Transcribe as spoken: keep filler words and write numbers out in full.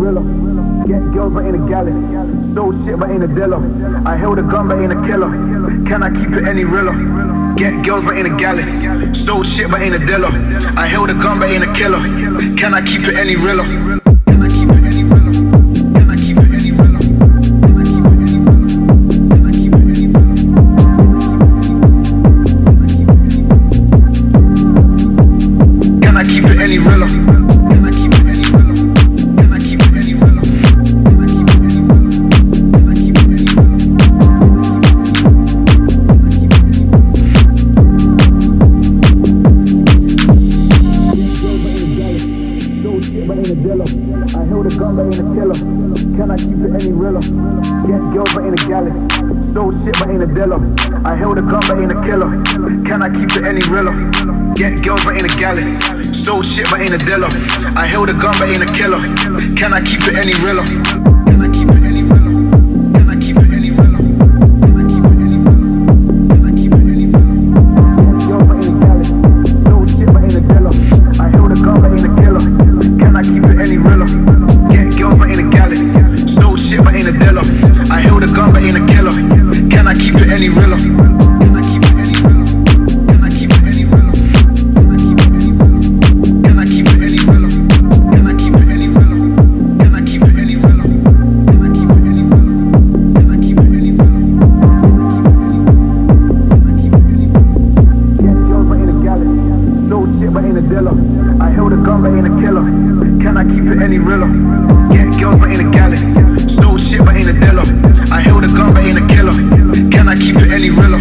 realer. Get girls but ain't a galley. Stole shit but ain't a dealer. I held a gun but ain't a killer. Can I keep it any realer? Get girls but ain't a galley. Stole shit but ain't a dealer. I held a gun but ain't a killer. Can I keep it any realer? Can I keep it any realer? Can I keep it any realer? Can I keep it any realer? Can I keep it any realer? Can I keep it any realer? Can I keep it any realer? Can I keep it any realer? Can I keep it any realer? Can I keep it any realer? I held a gun but ain't a killer. Can I keep it any realer? Get girls but ain't a galley. Stole shit but ain't a dealer. I held a gun but ain't a killer. Can I keep it any realer? Get girls but ain't a galley. Stole shit but ain't a dealer. I held a gun but ain't a killer. Can I keep it any realer? Can I keep it any realer? Can I keep it any realer? Can I keep it any realer? Can I keep it any realer? Get girls but ain't a galley. Stole shit but ain't a dealer. I held a gun but ain't a killer. Can I keep it any realer? Get girls but ain't a galley. Stole shit but ain't a dealer. I held a gun but ain't a killer. Can I keep it any realer? Can I keep it any realer? Can I keep it any realer? Can I keep it any realer? Can I keep it any realer? Can I keep it any realer? Can I keep it any realer? Can I keep it any realer? Can I keep it any realer? Can I keep it any realer? Get girls but ain't a galley. Stole shit but ain't a dealer. I held a gun but ain't a killer. Can I keep it any realer? Get girls but ain't a galley. Stole shit but ain't a dealer. I held a gun but ain't a killer. Can I keep it any realer?